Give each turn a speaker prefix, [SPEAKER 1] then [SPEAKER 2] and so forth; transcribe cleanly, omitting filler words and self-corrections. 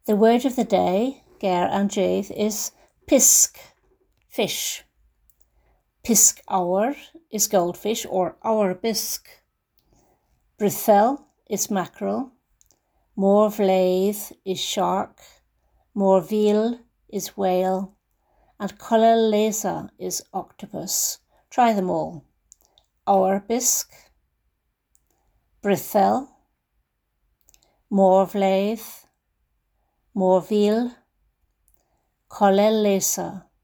[SPEAKER 1] The word of the day, Ger and Jade, is pisk, fish. Pisk hour is goldfish or our bisque. Brithel is mackerel. Morvlaith is shark. Morveal is whale. And Colalesa is octopus. Try them all. Our bisque. Brithel. Morvlaith. Morveal. Colalesa.